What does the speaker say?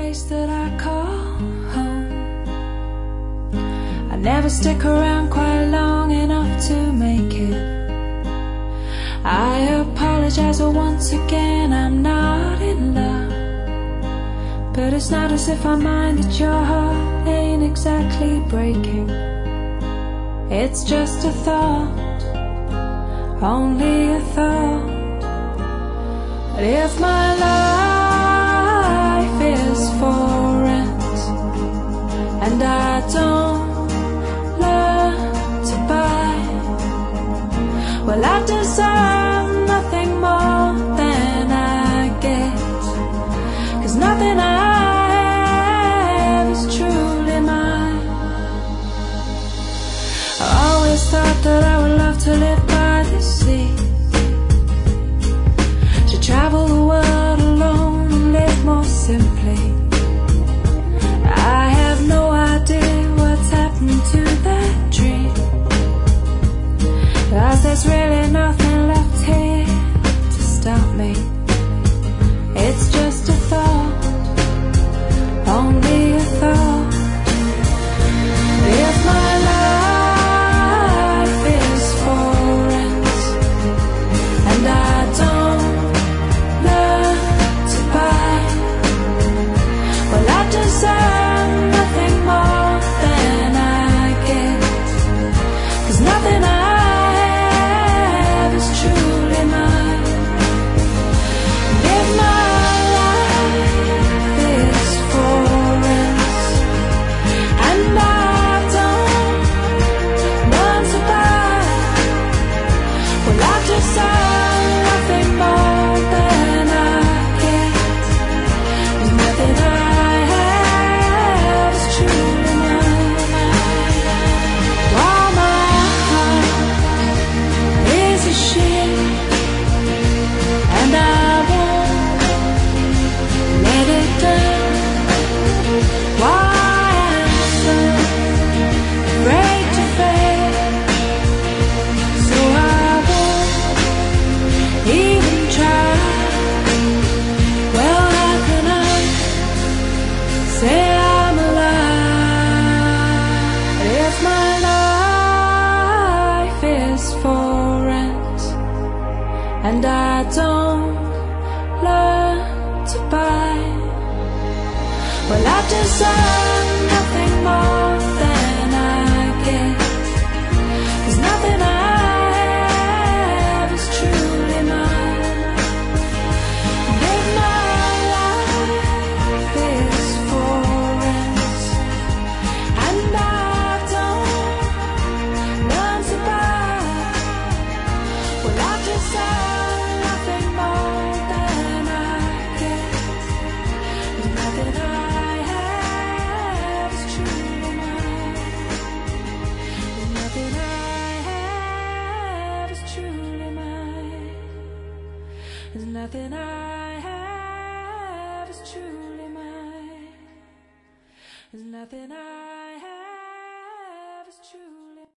place that I call home. I never stick around quite long enough to make it. I apologize, but once again I'm not in love. But it's not as if I mind that your heart ain't exactly breaking. It's just a thought, only a thought. But if my life is for rent and I don't learn to buy, well, I deserve nothing more than I get, 'cause nothing I have is truly mine. I always thought that I would love to live by the sea, to travel the world alone and live more simply. I have no idea what's happened to that dream, 'cause there's really nothing left here to stop me. It's just a thought, only a thought. If my life is for rent and I don't learn to buy, well, I deserve nothing more than I get, 'cause nothing I have is truly mine. And if my life is for rent and I don't learn to buy, well, I deserve nothing more than I get, 'cause nothing I have is truly mine. While my heart is a ship and I won't let it down, why am I so afraid to fail? So I won't even try. Well, how can I say I'm alive if my life is for rent and I don't learn to buy? Well, I deserve nothing more than I get, 'cause nothing I have is truly mine. And if my life is for rent and I don't learn to buy, well, I deserve nothing more than I get, 'cause nothing I have is truly mine. 'Cause nothing I have is truly mine. 'Cause nothing I have is truly mine. 'Cause nothing I